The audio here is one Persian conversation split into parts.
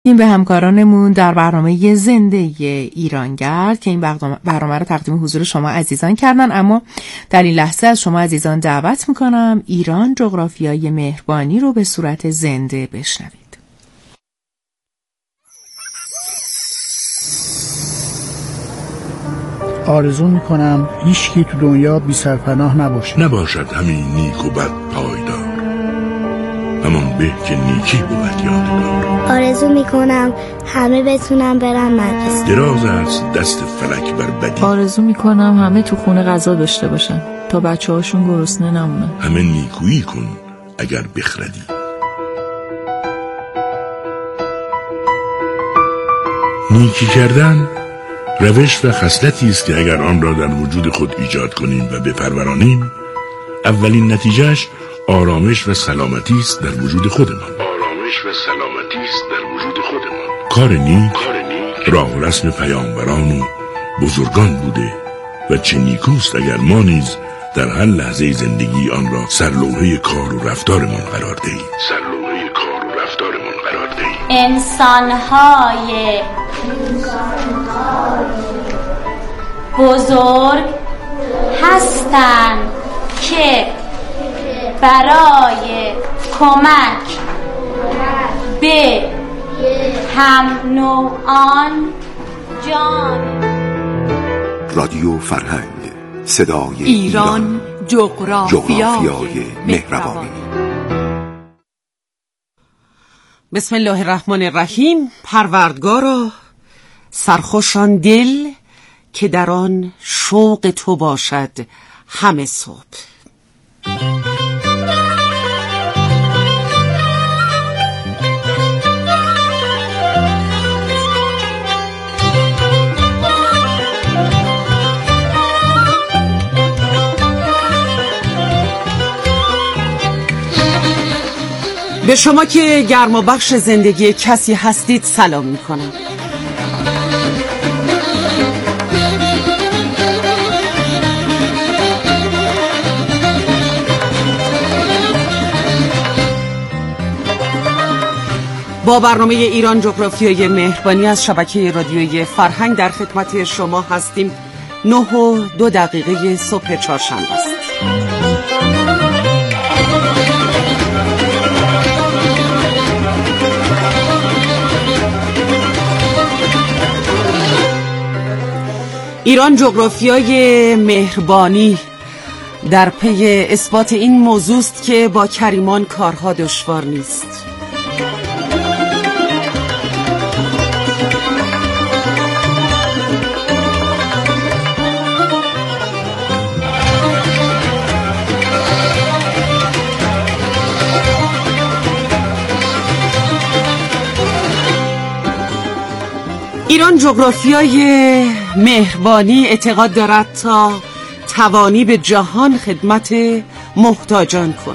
این به همکارانمون در برنامه زنده ایرانگرد که این برنامه رو تقدیم حضور شما عزیزان کردن. اما در این لحظه از شما عزیزان دعوت میکنم ایران جغرافیای مهربانی رو به صورت زنده بشنوید. آرزو میکنم هیچکی تو دنیا بی سرپناه نباشد همین نیک و بد پایدار، همان به که نیکی بود یادگار. آرزو میکنم همه بتونم برن مدرسه. دراز است دست فلک بر بدی. آرزو میکنم همه تو خونه غذا داشته باشن تا بچه هاشون گرسنه نمونن. همه نیکویی کن اگر بخردی. نیکی کردن روش و خصلتی است که اگر آن را در وجود خود ایجاد کنیم و بپرورانیم، اولین نتیجهش آرامش و سلامتی است در وجود خودمان. کار نیک راه و رسم پیامبران و بزرگان بوده و چه نیکوست اگر ما نیز در هر لحظه زندگی آن را سرلوحه کار و رفتارمان قرار دهیم. انسان‌های بزرگ هستند که برای کمک به هم نوعان جان. رادیو فرهنگ، صدای ایران جغرافیای مهربانی. بسم الله الرحمن الرحیم. پروردگارا سرخوشان دل که در آن شوق تو باشد همه صبح. به شما که گرم و بخش زندگی کسی هستید سلام میکنم. با برنامه ایران جغرافیای مهربانی از شبکه رادیویی فرهنگ در خدمت شما هستیم. 9:02 صبح چهارشنبه است. ایران جغرافیای مهربانی در پی اثبات این موضوع است که با کریمان کارها دشوار نیست. ایران جغرافیای مهربانی اعتقاد دارد تا توانی به جهان خدمت محتاجان کن.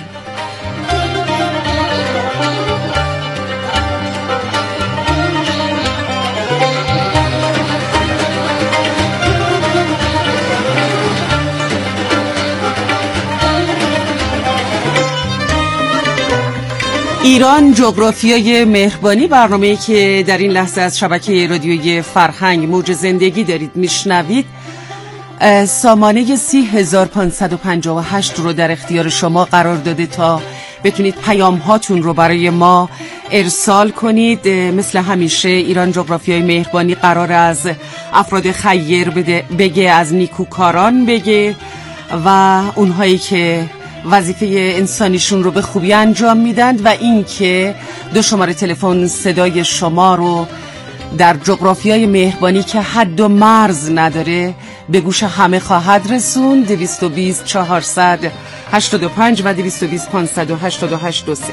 ایران جغرافیای مهربانی برنامه‌ای که در این لحظه از شبکه رادیویی فرهنگ موج زندگی دارید میشنوید سامانه 30558 رو در اختیار شما قرار داده تا بتونید پیام هاتون رو برای ما ارسال کنید. مثل همیشه ایران جغرافیای مهربانی قرار از افراد خیر بگه، از نیکوکاران بگه و اونهایی که وظیفه انسانیشون رو به خوبی انجام میدن و این که 2 شماره تلفن صدای شما رو در جغرافیای مهربانی که حد و مرز نداره به گوش همه خواهد رسون. 220 485 و 220 588 20.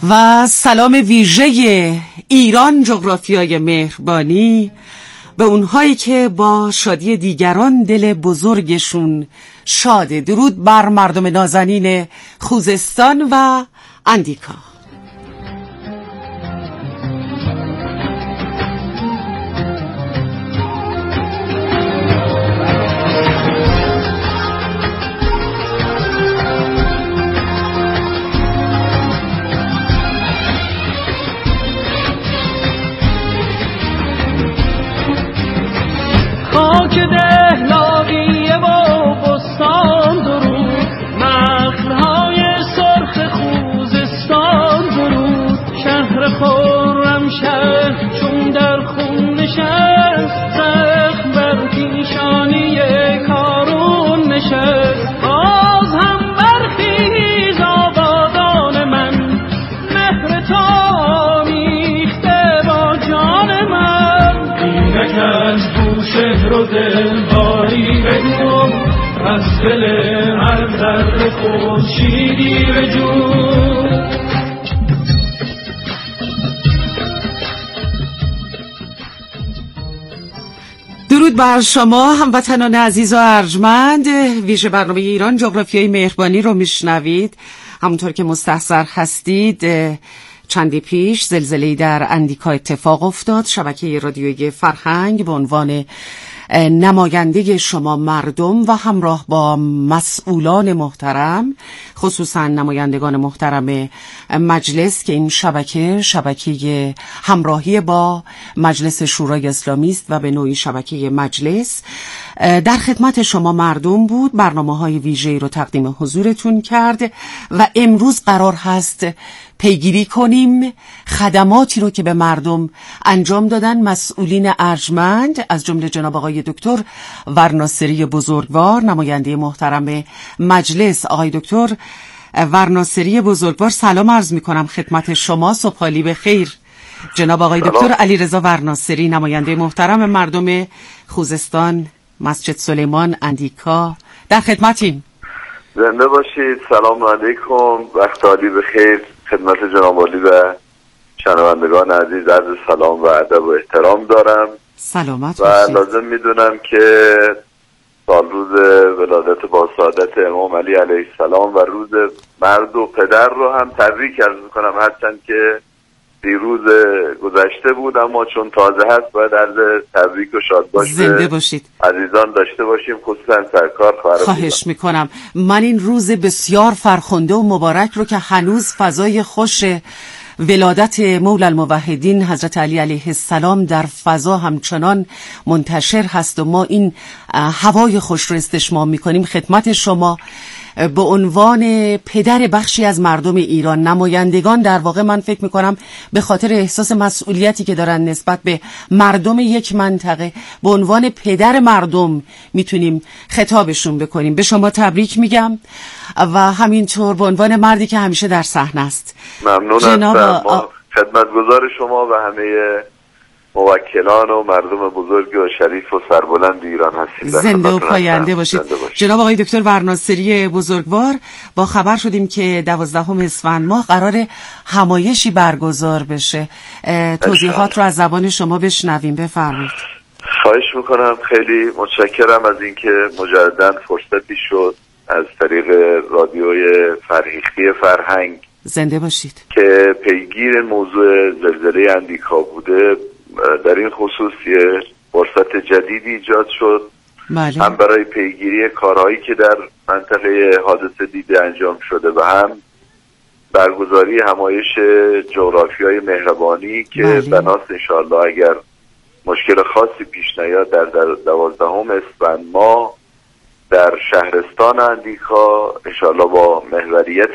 و سلام ویژه ایران جغرافیای مهربانی به اونهایی که با شادی دیگران دل بزرگشون شاده. درود بر مردم نازنین خوزستان و اندیکا. خاک دهلاویه و بستان درود، نخلهای سرخ خوزستان درود، شهر خرم شهر چون در خون نشست، زخم بر پیشانی کارون نشست. باز هم برخیز آبادان من، مهر تو میخته با جان من. اینک از شهر و دلباری بگو، از دل هر ذره خورشیدی بجو. درود بر شما هموطنان عزیز و ارجمند. ویژه برنامه ایران جغرافیای مهربانی رو میشنوید. همونطور که مستحضر هستید چندی پیش زلزله‌ای در اندیکا اتفاق افتاد. شبکه رادیویی فرهنگ به عنوان نماینده شما مردم و همراه با مسئولان محترم، خصوصا نمایندگان محترم مجلس که این شبکه همراهی با مجلس شورای اسلامی است و به نوعی شبکه مجلس، در خدمت شما مردم بود. برنامه‌های ویژه‌ای رو تقدیم حضورتون کرد و امروز قرار هست پیگیری کنیم خدماتی رو که به مردم انجام دادن مسئولین ارجمند، از جمله جناب آقای دکتر ورناصری بزرگوار، نماینده محترم مجلس. آقای دکتر ورناصری بزرگوار، سلام عرض می‌کنم خدمت شما، صبحالی بخیر. جناب آقای دکتر علیرضا ورناصری، نماینده محترم مردم خوزستان، مسجد سلیمان، اندیکا، در خدمتیم. زنده باشید. سلام علیکم، وقت عالی بخیر خدمت جناب عالی و شنوندگان عزیز. عرض سلام و ادب و احترام دارم. سلامت و باشید. لازم میدونم که سال روز ولادت با سعادت امام علی علیه السلام و روز مرد و پدر رو هم تبریک عرض میکنم، هرچند که دیروز گذشته بود اما چون تازه هست باید عرض تبریک و شادباش زنده باشید عزیزان داشته باشیم، خصوصا سرکار خواهش میکنم. من این روز بسیار فرخنده و مبارک رو که هنوز فضای خوش ولادت مولا الموحدین حضرت علی علیه السلام در فضا همچنان منتشر هست و ما این هوای خوش رو استشمام میکنیم خدمت شما به عنوان پدر بخشی از مردم ایران، نمایندگان در واقع. من فکر میکنم به خاطر احساس مسئولیتی که دارن نسبت به مردم یک منطقه، به عنوان پدر مردم میتونیم خطابشون بکنیم. به شما تبریک میگم و همینطور به عنوان مردی که همیشه در صحنه است. ممنون هستم. خدمتگزار شما و همه موکلان و مردم بزرگ و شریف و سربلند ایران هستید. زنده و پاینده باشید. جناب آقای دکتر ورناصری بزرگوار، با خبر شدیم که 12 اسفند ماه قرار همایشی برگزار بشه. توضیحات رو از زبان شما بشنویم، بفرمایید. خواهش میکنم. خیلی متشکرم از اینکه مجددا فرصتی شد از طریق رادیوی فرهیختی فرهنگ، زنده باشید، که پیگیر موضوع زلزله اندیکا بوده. در این خصوص یه فرصت جدیدی ایجاد شد، هم برای پیگیری کارهایی که در منطقه حادثه دیده انجام شده و هم برگزاری همایش جغرافیای مهربانی که بناست انشاءالله اگر مشکل خاصی پیش نیاد در 12 اسفند ماه در شهرستان اندیکا انشاءالله با محوریت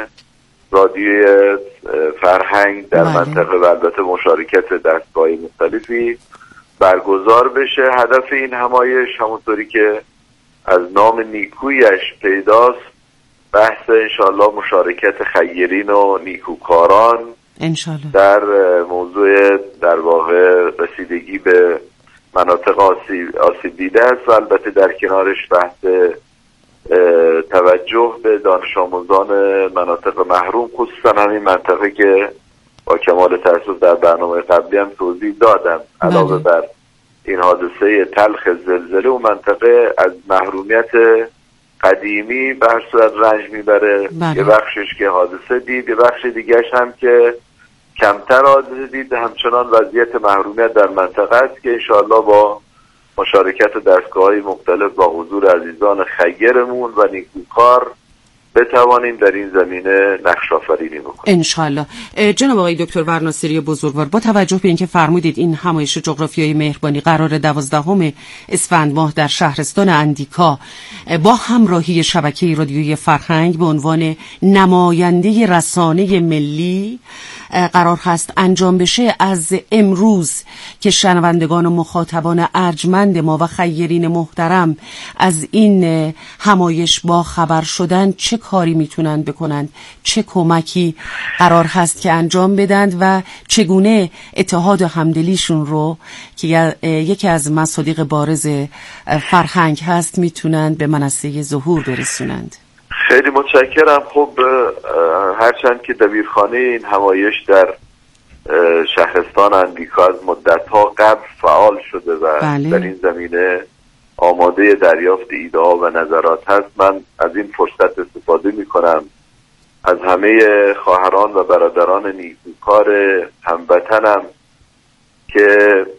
رادیوی فرهنگ در منطقه و البته مشارکت دستگاه مختلفی برگزار بشه. هدف این همایش همونطوری که از نام نیکویش پیداست بحث انشاءالله مشارکت خیرین و نیکوکاران انشاءالله در موضوع در واقع رسیدگی به مناطق آسیب دیده است و البته در کنارش بحث توجه به دانش آموزان مناطق محروم، خصوصا همین منطقه که با کمال تأسف در برنامه قبلی هم توضیح دادم، علاوه بر این حادثه تلخ زلزله و منطقه از محرومیت قدیمی به هر صورت رنج میبره. یه بخشش که حادثه دید، یه بخش دیگهش هم که کمتر حادثه دید، همچنان وضعیت محرومیت در منطقه است که انشاءالله با مشارکت دستگاه‌های مختلف با حضور عزیزان خیرمون و نیکوکار بتوانیم در این زمینه نقش آفرینی بکنیم انشالله. جناب آقای دکتر ورناصری بزرگوار، با توجه به اینکه فرمودید این همایش جغرافیایی مهربانی قرار 12 اسفند ماه در شهرستان اندیکا با همراهی شبکه رادیویی فرهنگ به عنوان نماینده رسانه ملی قرار هست انجام بشه، از امروز که شنوندگان و مخاطبان ارجمند ما و خیرین محترم از این همایش با خبر شدن، چه کاری میتونن بکنند، چه کمکی قرار هست که انجام بدند و چگونه اتحاد و همدلیشون رو که یکی از مصادیق بارز فرهنگ هست میتونند به منصه ظهور برسونند؟ خیلی متشکرم. خب هرچند که دبیرخانه این همایش در شهرستان اندیکا از مدت‌ها قبل فعال شده و در این زمینه آماده دریافت ایده‌ها و نظرات هست، من از این فرصت استفاده می‌کنم از همه خواهران و برادران نیکوکار هموطنم که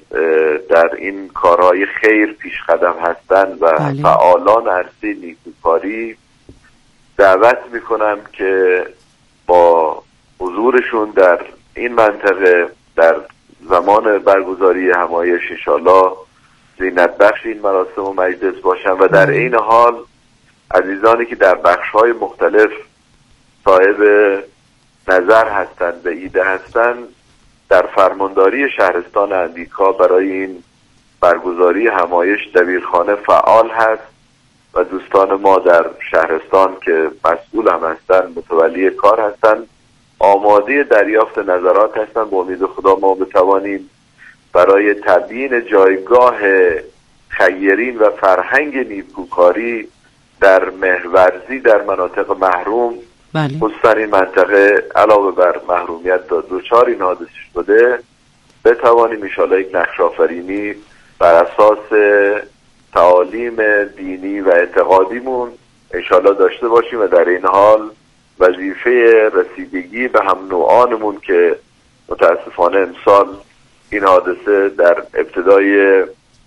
در این کارهای خیر پیش قدم هستند و فعالان عرصه نیکوکاری دعوت میکنم که با حضورشون در این منطقه در زمان برگزاری همایش انشاءالله زینت بخش این مراسم و مجلس باشن و در این حال عزیزانی که در بخش‌های مختلف صاحب نظر هستند و ایده هستند در فرمانداری شهرستان اندیکا برای این برگزاری همایش دبیرخانه فعال هست و دوستان ما در شهرستان که مسئول هم هستن، متولی کار هستن، آماده دریافت نظرات هستن. با امید خدا ما بتوانیم برای تبیین جایگاه خیرین و فرهنگ نیکوکاری در محورزی در مناطق محروم، خصوصا این منطقه علاوه بر محرومیت دچار این حادثه شده، بتوانیم انشاءالله یک نقش آفرینی بر اساس تعالیم دینی و اعتقادیمون انشاءالله داشته باشیم و در این حال وظیفه رسیدگی به هم نوعانمون که متاسفانه امسال این حادثه در ابتدای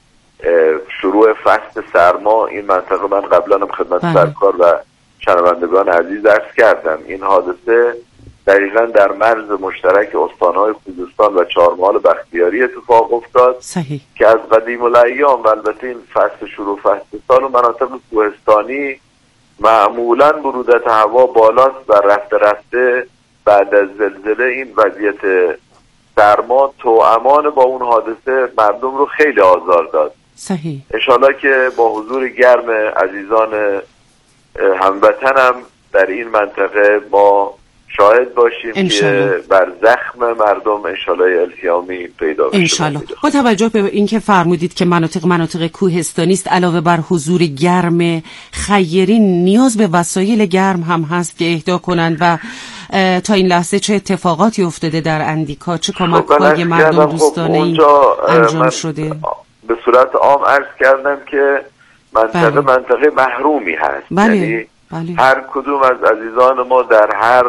شروع فصل سرما این منطقه، من قبلا هم خدمت سرکار و شنوندگان عزیز عرض کردم، این حادثه دقیقاً در مرز مشترک استانهای خوزستان و چهارمحال بختیاری اتفاق افتاد که از قدیم الایام و البته این فصل شروع فصل سال و مناطق کوهستانی معمولاً برودت هوا بالاست و رفته رفته بعد از زلزله این وضعیت سرما توأمان با اون حادثه مردم رو خیلی آزار داد. انشالله که با حضور گرم عزیزان هموطنم در این منطقه ما شاهد باشیم که بر زخم مردم انشالله التیامی پیدا بشه. انشالله. با توجه به اینکه فرمودید که مناطق کوهستانی است، علاوه بر حضور گرم خیرین نیاز به وسایل گرم هم هست که اهدا کنند و تا این لحظه چه اتفاقاتی افتاده در اندیکا، چه کمک‌های مردم دوستانه انجام شده؟ به صورت عام عرض کردم که منطقه محرومی هست. یعنی هر کدوم از عزیزان ما در هر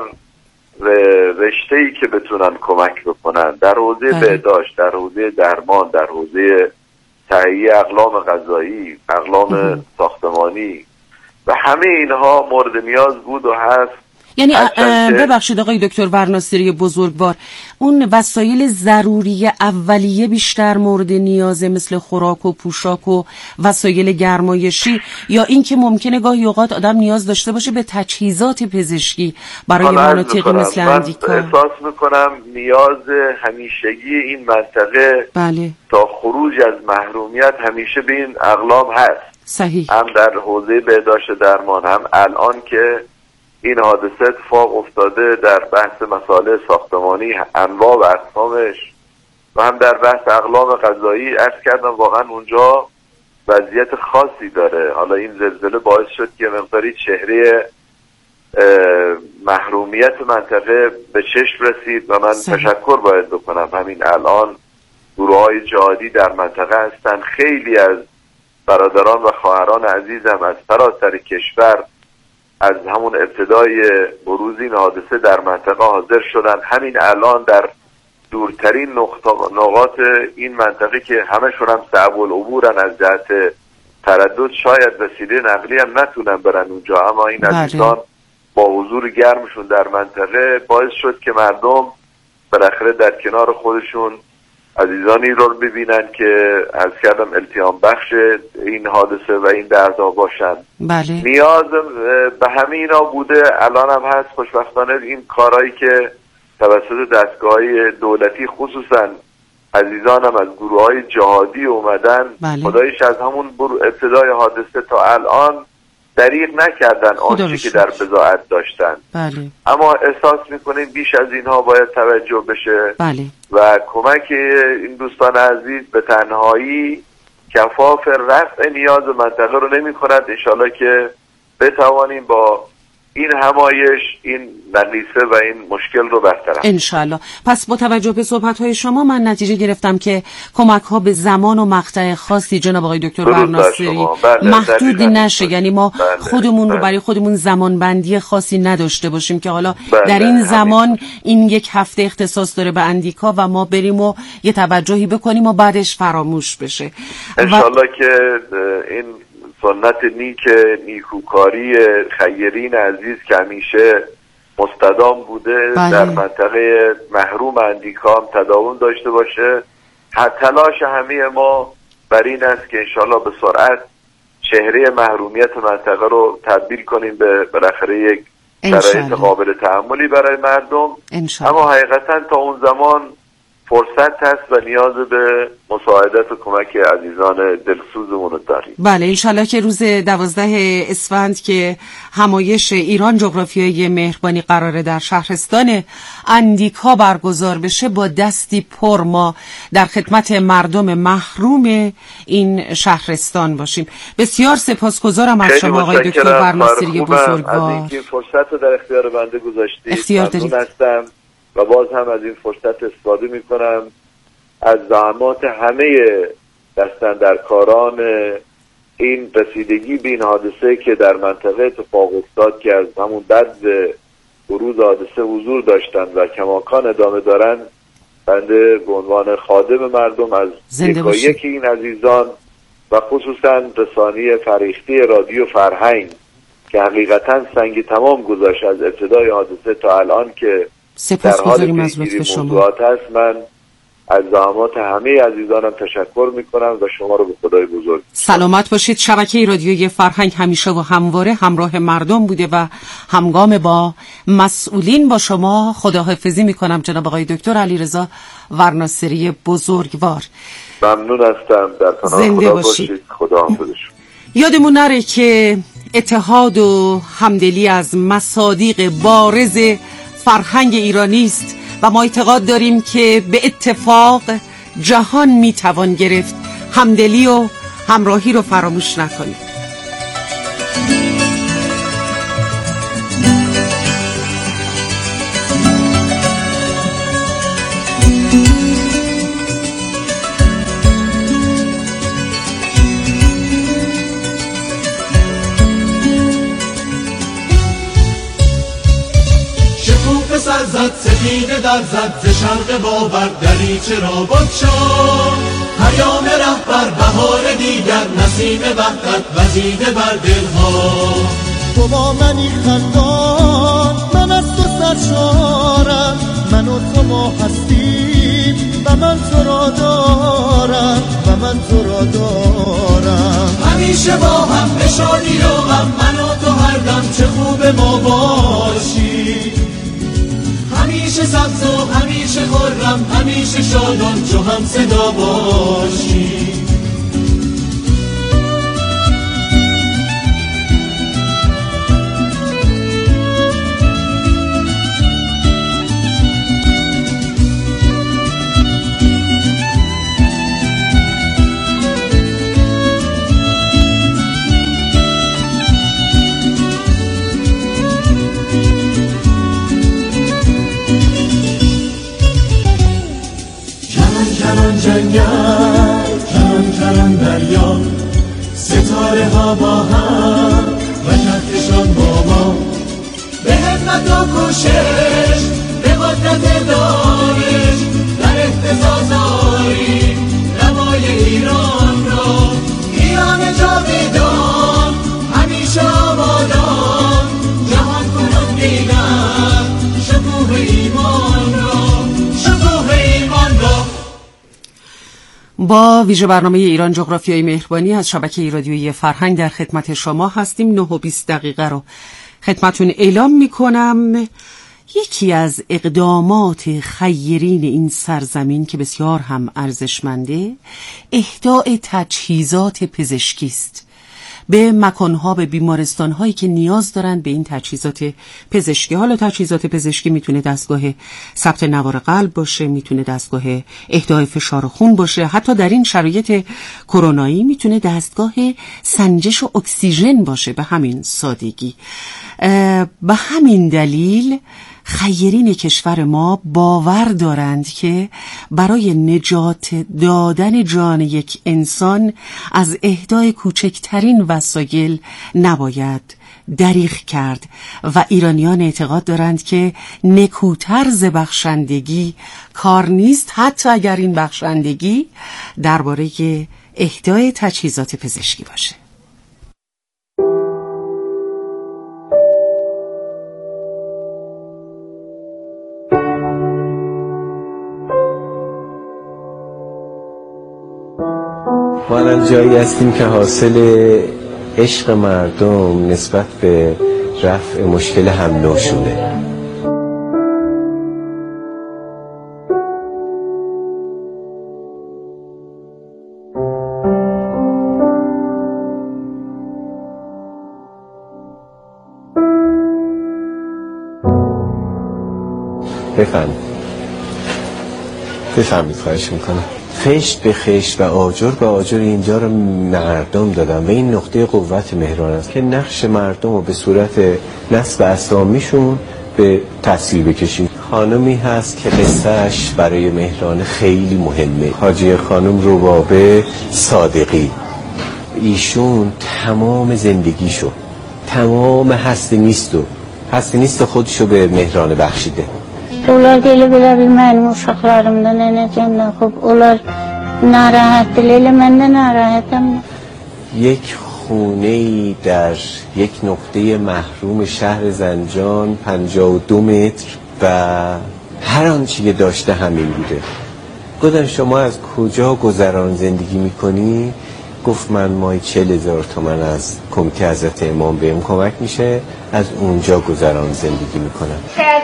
رشته‌ای که بتونن کمک بکنن، در حوزه بهداشت، در حوزه درمان، در حوزه تهیه اقلام غذایی، اقلام ساختمانی و همه اینها مورد نیاز بود و هست. یعنی ببخشید آقای دکتر ورناصری بزرگوار، اون وسایل ضروری اولیه بیشتر مورد نیازه، مثل خوراک و پوشاک و وسایل گرمایشی، یا این که ممکنه گاهی اوقات آدم نیاز داشته باشه به تجهیزات پزشکی برای مناطق مثل اندیکا؟ من احساس میکنم نیاز همیشگی این منطقه تا خروج از محرومیت همیشه به این اقلام هست. صحیح. هم در حوزه بهداشت درمان، هم الان که این حادثه اتفاق افتاده در بحث مسائل ساختمانی انواع و اقسامش و هم در بحث اقلام غذایی. عرض کردم واقعا اونجا وضعیت خاصی داره. حالا این زلزله باعث شد که مقداری چهره محرومیت منطقه به چشم رسید و من تشکر باید بکنم. همین الان گروه‌های جهادی در منطقه هستن. خیلی از برادران و خواهران عزیزم از سراسر کشور از همون ابتدای بروز این حادثه در منطقه حاضر شدن. همین الان در دورترین نقاط این منطقه که همشون هم صعب العبورن از جهت تردد، شاید وسیله نقلی هم نتونن برن اونجا، اما این عزیزان با حضور گرمشون در منطقه باعث شد که مردم بالاخره در کنار خودشون عزیزانی رو ببینن که از کردم التیام بخش این حادثه و این دردها باشن. بله. نیاز به همه اینا بوده، الان هم هست. خوشبختانه این کارهایی که توسط دستگاه‌های دولتی خصوصا عزیزانم از گروه‌های جهادی اومدن، بله. خدایش از همون ابتدای حادثه تا الان دریغ نکردن آنچه که در بضاعت داشتن. بله. اما احساس میکنیم بیش از اینها باید توجه بشه. بله. و کمک این دوستان عزیز به تنهایی کفاف رفع نیاز منطقه رو نمی کند. انشالله که بتوانیم با این همایش این نقیصه و این مشکل رو برطرف. انشالله. پس با توجه به صحبت‌های شما من نتیجه گرفتم که کمک‌ها به زمان و مقطع خاصی جناب آقای دکتر ورناصری محدود نشه، یعنی ما خودمون رو برای خودمون زمانبندی خاصی نداشته باشیم که حالا در این زمان این یک هفته اختصاص داره به اندیکا و ما بریم و یه توجهی بکنیم و بعدش فراموش بشه. انشالله که این سنت نیکوکاری خیرین عزیز که همیشه مستدام بوده در منطقه محروم اندیکا هم تداوم داشته باشه. تلاش همه ما بر این است که انشالله به سرعت چهره محرومیت منطقه رو تبدیل کنیم به بالاخره یک شرایط قابل تحملی برای مردم. اما حقیقتا تا اون زمان فرصت هست و نیاز به مساعدت و کمک عزیزان دلسوزمون داریم. بله انشالله که روز 12 اسفند که همایش ایران جغرافیایی مهربانی قراره در شهرستان اندیکا برگزار بشه، با دستی پر ما در خدمت مردم محروم این شهرستان باشیم. بسیار سپاسگزارم از شما آقای دکتر ورناصری بزرگوار. از اینکه فرصت رو در اختیار بنده گذاشتید. اختیار دارید. هستم و باز هم از این فرصت استفاده می کنم از زحمات همه دستاندرکاران این رسیدگی به این حادثه که در منطقه اتفاق افتاد که از همون بعد بروز حادثه حضور داشتن و کماکان ادامه دارن، بنده به عنوان خادم مردم از یکی این عزیزان و خصوصا رسانی فریخته رادیو فرهنگ که حقیقتا سنگ تمام گذاشت از ابتدای حادثه تا الان که در حال پیگیری موضوعات هست، من از زحمات همه عزیزانم تشکر میکنم و شما رو به خدای بزرگ. سلامت باشید. شبکه رادیویی فرهنگ همیشه و همواره همراه مردم بوده و همگام با مسئولین. با شما خداحافظی میکنم جناب آقای دکتر علیرضا ورناصری بزرگوار. ممنون هستم. در پناه خدا باشید. خداحافظ. یادمون نره که اتحاد و همدلی از مصادیق بارز فرهنگ ایرانی است و ما اعتقاد داریم که به اتفاق جهان میتوان گرفت. همدلی و همراهی رو فراموش نکنید. زد سفینه در زد ز شرق باور دریچه را بگشا، پیام رهبر بهار دیگر نسیم وحدت وزیده بر دلها. تو با منی خندان من از تو سرشارم، من و تو ما هستیم و من تو را دارم و من تو را دارم. همیشه با هم به شادی و غم من و تو هر دم چه خوب ما باشی. همیشه سبز و همیشه خرم همیشه شادان چو هم صدا باشی. ایران دریا، ستاره ها با هم و کهکشان با ما. به همت و کوشش، به قدرت دانش، در اهتزاز آییم نمای ایران را. ایران جاودان همیشه آبادان، جهان کنون بیند شکوه ایمان را، شکوه ایمان را. با ویژه برنامه ایران جغرافیای مهربانی از شبکه رادیویی فرهنگ در خدمت شما هستیم. 9:20 رو خدمتون اعلام میکنم. یکی از اقدامات خیرین این سرزمین که بسیار هم ارزشمنده، اهداء تجهیزات پزشکی است به مکانها، به بیمارستانهایی که نیاز دارند به این تجهیزات پزشکی. حالا تجهیزات پزشکی میتونه دستگاه ثبت نوار قلب باشه، میتونه دستگاه اهدای فشار خون باشه، حتی در این شرایط کرونایی میتونه دستگاه سنجش اکسیژن باشه. به همین سادگی، به همین دلیل خیرین کشور ما باور دارند که برای نجات دادن جان یک انسان از اهدای کوچکترین وسایل نباید دریغ کرد و ایرانیان اعتقاد دارند که نکوتر ز بخشندگی کار نیست، حتی اگر این بخشندگی درباره اهدای تجهیزات پزشکی باشه. ما الان جایی هستیم که حاصل عشق مردم نسبت به رفع مشکل حمل و نقله. بفهمید خواهش میکنم. خشت به خشت و آجر به آجر اینجا رو مردم دادن و این نقطه قوت مهران است که نقش مردم رو به صورت نسب اسامیشون به تصویر بکشیم. خانمی هست که قصهش برای مهران خیلی مهمه، حاجی خانم ربابه صادقی. ایشون تمام زندگیشو، تمام هست نیست خودشو به مهران بخشیده. Onlar elə belə bil mənim uşaqlarımdan nənəcəmdən xub, onlar narahat elə mən də narahatım. یک خونه‌ای در یک نقطه محروم شهر زنجان 52 متر و هر آنچه که داشته همین بوده. گفتم شما از کجا گذران زندگی میکنی؟ گفت من ماهی 40,000 تومان از کمیته حضرت امام بهم کمک میشه، از اونجا گذران زندگی میکنم.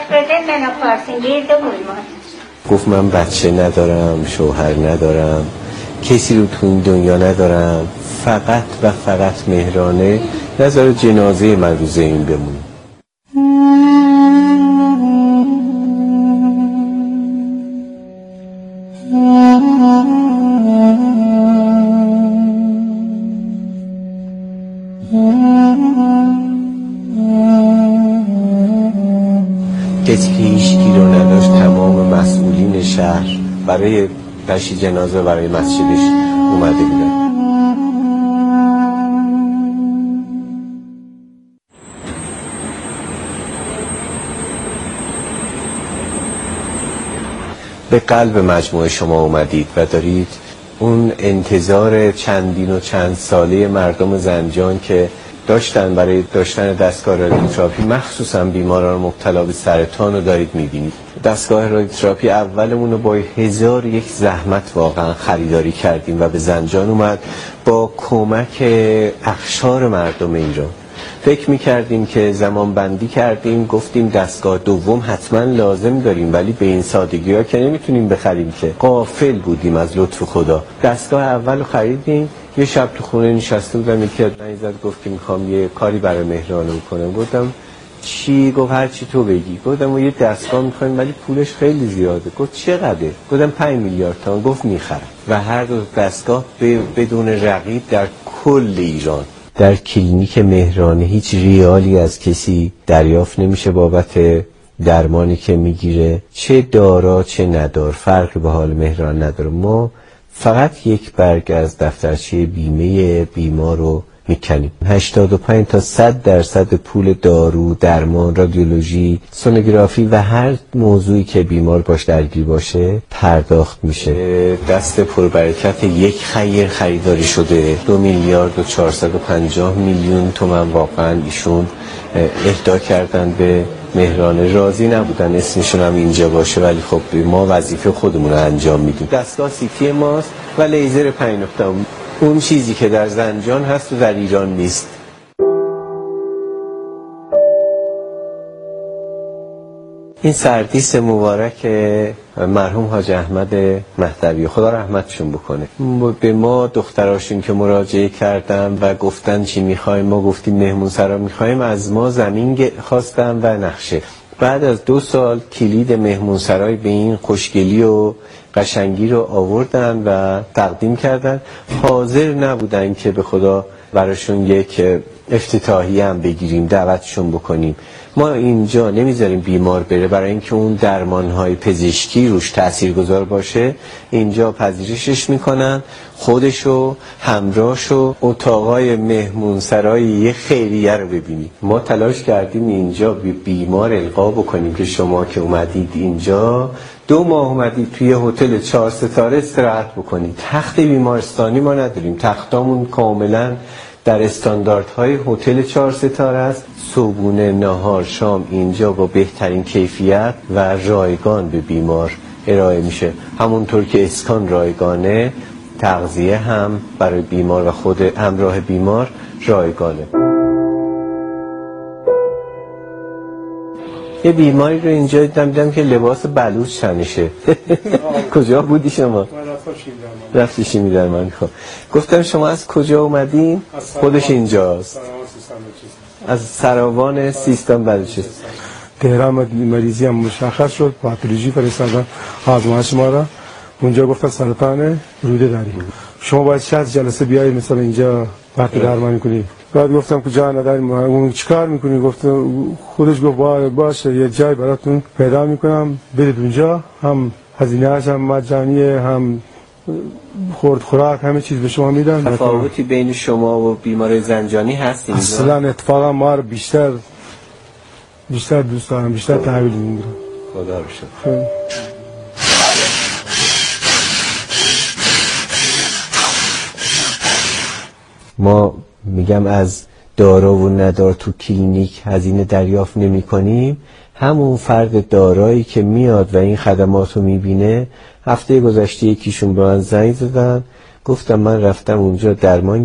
گفت من بچه ندارم، شوهر ندارم، کسی رو تو این دنیا ندارم، فقط و فقط مهرانه نذار جنازه من رو زمین بمونه. کسی که هیچکی رو نداشت، تمام مسئولین شهر برای تشییع جنازه برای مسجدش اومده بودن. به قلب مجموعه شما اومدید و دارید اون انتظار چندین و چند ساله مردم زنجان که داشتن برای داشتن دستگاه رادیوتراپی، مخصوصا بیماران مبتلا به سرطان رو دارید میبینید. دستگاه رادیوتراپی اولمون رو با 1001 زحمت واقعا خریداری کردیم و به زنجان اومد با کمک اقشار مردم ایران. فکر میکردیم که زمان بندی کردیم، گفتیم دستگاه دوم حتما لازم داریم، ولی به این سادگی ها که نمیتونیم بخریم، که غافل بودیم از لطف خدا. دستگاه اول رو خریدیم، یه شب تو خونه نشسته بودم، یکی از من زد گفت که میخوام یه کاری برای مهرانه بکنم. گفتم چی؟ گفت هر چی تو بگی. گفتم ما یه دستگاه میخوایم ولی پولش خیلی زیاده. گفت چقدره؟ گفتم 5 میلیارد تومان. گفت میخرم. و هر دو دستگاه بدون رقیب در کل ایران. در کلینیک مهرانه هیچ ریالی از کسی دریافت نمیشه بابت درمانی که میگیره، چه دارا چه ندار، فرق به حال مهران نداره. ما فقط یک برگ از دفترچه بیمه بیمار رو میکنیم. 85 تا 100% پول دارو، درمان، رادیولوژی، سونوگرافی و هر موضوعی که بیمار باش درگیر باشه پرداخت میشه. دست پربرکت یک خیر خریداری شده 2 میلیارد و 450 میلیون تومان واقعا ایشون اهدا کردن به مهرانه. راضی نبودن اسمشون هم اینجا باشه، ولی خب ما وظیفه خودمون رو انجام میدیم. دستگاه سیتی ماست و لیزر 5 نقطه، اون چیزی که در زنجان هست و در ایران نیست. این سردیس مبارک مرحوم حاج احمد مهدوی، خدا رحمتشون بکنه، به ما دختراشون که مراجعه کردن و گفتن چی میخوایم، ما گفتیم مهمون سرا میخوایم، از ما زمین خواستن و نقشه. بعد از 2 سال کلید مهمون سرای به این خوشگلی و قشنگی رو آوردن و تقدیم کردن. حاضر نبودن که به خدا براشون یک افتتاحیه هم بگیریم، دعوتشون بکنیم. ما اینجا نمیذاریم بیمار بره، برای اینکه اون درمانهای پزشکی روش تاثیرگذار باشه اینجا پذیرشش میکنن، خودشو همراهشو اتاقای مهمون سرای یه خیریه رو ببینیم. ما تلاش کردیم اینجا بیمار القا بکنیم که شما که اومدید اینجا 2 ماه اومدید توی هتل 4 ستاره استراحت بکنید. تخت بیمارستانی ما نداریم، تختامون کاملا در استانداردهای هتل 4 ستاره است. صبحونه، نهار، شام اینجا با بهترین کیفیت و رایگان به بیمار ارائه میشه. همونطور که اسکان رایگانه، تغذیه هم برای بیمار و خود همراه بیمار رایگانه. یه بیماری رو اینجا دیدم که لباس بلوچ تنشه. کجا بودی شما؟ رفتی شیمی در من. خب گفتم شما از کجا اومدین؟ خودش اینجاست، از سراوان سیستان بلوچستان. تهران مریضی هم مشخص شد، پاتولوژی فرستادن آزمایش ما را، اونجا گفتن سرطان روده داری، شما باید 60 جلسه بیایید مثلا اینجا وقت درمانی کنید. بعد گفتم که جا نداریم، اون چیکار میکنی؟ گفتم خودش گفت باشه یه جای براتون پیدا میکنم برید اونجا، هم هزینه‌اش هم مجانیه، هم خوراک، همه چیز به شما میدن. تفاوتی بین شما و بیمار زنجانی هست اینجا؟ اصلا اتفاقا ما رو بیشتر دوست دارم، بیشتر تحویل میگیرم. خدا رو شکر. ما میگم از دارا و ندار تو کلینیک هزینه دریافت نمی کنیم. همون فرد دارایی که میاد و این خدمات رو میبینه، هفته گذشته یکیشون به من زنگ زدن، گفتم من رفتم اونجا درمان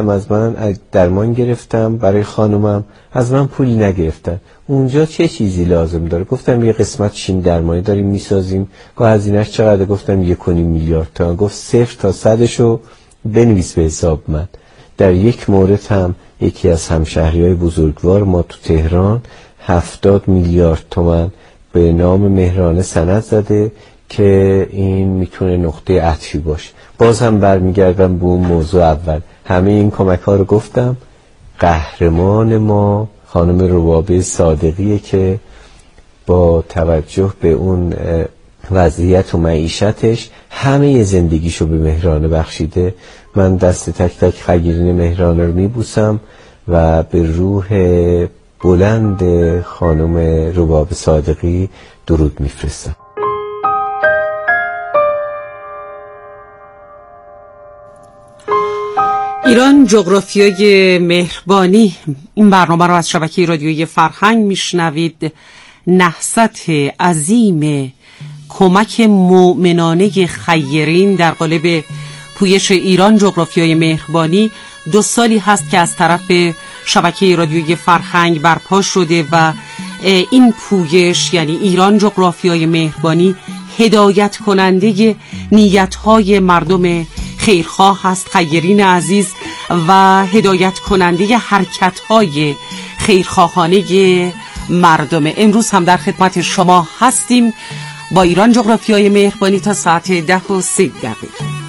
گرفتم برای خانومم، از من پولی نگرفتن. اونجا چه چیزی لازم داره؟ گفتم یه قسمت شیم درمانی داریم میسازیم. گفت هزینه‌اش چقدر؟ گفتم 1.5 میلیارد تومان. گفت 0 تا 100شو بنویس به حساب من. در یک مورد هم یکی از همشهریای بزرگوار ما تو تهران 70 میلیارد تومان به نام مهرانه سند زده که این میتونه نقطه عطفی باشه. باز هم برمیگردم به اون موضوع اول، همه این کمک ها رو گفتم. قهرمان ما خانم ربابه صادقیه که با توجه به اون وضعیت و معیشتش همه زندگیشو به مهرانه بخشیده. من دست تک تک خیرین مهرانه رو میبوسم و به روح بلند خانم ربابه صادقی درود میفرستم. ایران جغرافیای مهربانی، این برنامه رو از شبکه رادیویی فرهنگ میشنوید. نهضت عظیم کمک مؤمنانه خیرین در قالب پویش ایران جغرافیای مهربانی 2 سالی هست که از طرف شبکه رادیویی فرهنگ برپا شده و این پویش یعنی ایران جغرافیای مهربانی هدایت کننده نیت‌های مردم خیرخواه هست، خیرین عزیز، و هدایت کننده حرکت‌های خیرخواهانه مردم. امروز هم در خدمت شما هستیم با ایران جغرافیای مهربانی تا ساعت 10:03.